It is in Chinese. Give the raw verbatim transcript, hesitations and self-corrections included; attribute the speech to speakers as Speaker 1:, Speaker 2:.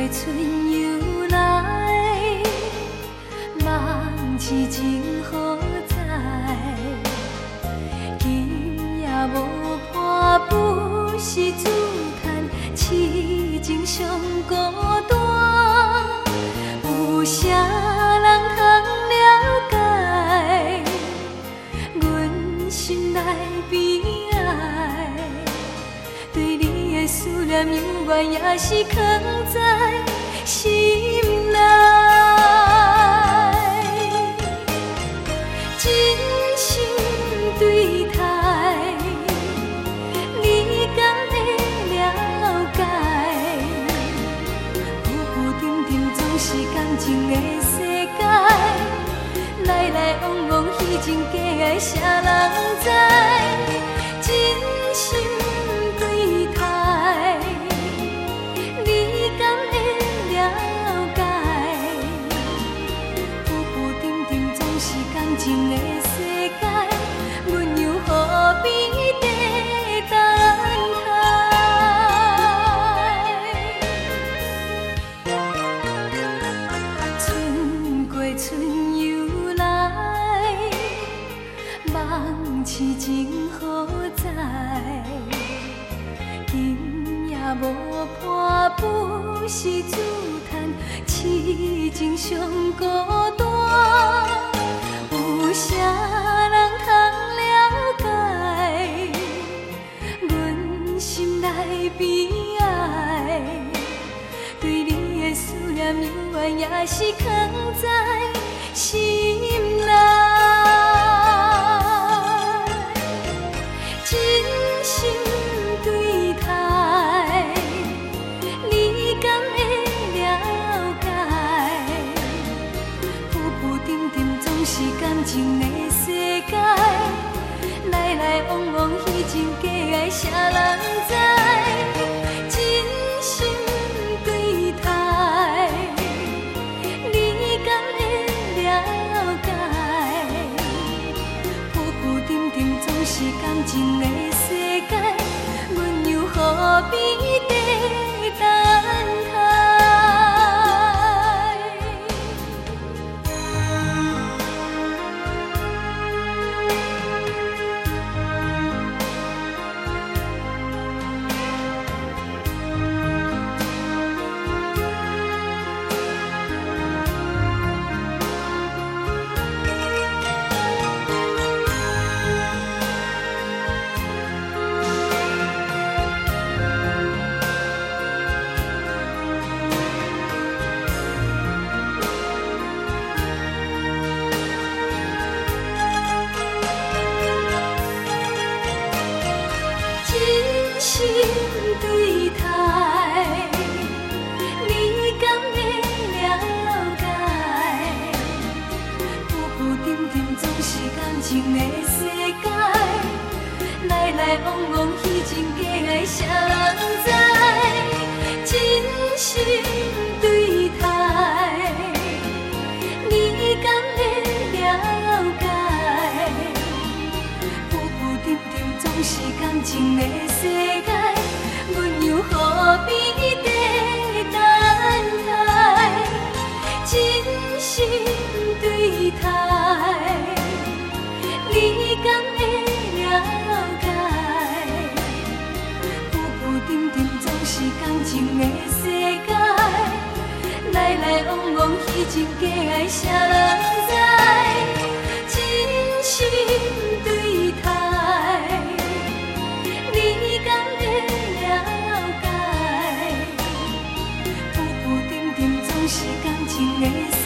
Speaker 1: 春又来，梦痴情何在？今夜无伴，不是自叹，痴情上孤单。有啥人通了解阮心内悲哀？对你的思念永远也是藏在心内。真心对待，你敢会了解？浮浮沉沉总是感情的世界，来来往往虚情假爱，啥人知？真心对待，你敢会了解？浮浮沉沉总是感情的世界，阮又何必在等待？春过春又来，梦痴情何在？今夜无伴，不是自叹，痴情上孤单。有啥人通了解阮心内悲哀？对你的思念永远也是藏在心内。真心对待，你敢会了解？浮浮沉沉总是感情的世界，来来往往虚情假爱，啥人知？真心对待，你敢会了解？浮浮沉沉总是感情的世界，阮又何必在等待？真心对待，你敢会了解？浮浮沉沉总是感情的世界，来来往往虚情假爱，啥人知？真心对待，你敢会了解？浮浮沉沉总是感情的世界，阮又何必在等待？真心对待，你敢会了解？浮浮沉沉总是感情的世界，来来往往虚情假爱，啥人知？真心对待，你敢会了解？浮浮沉沉总是感情的世界。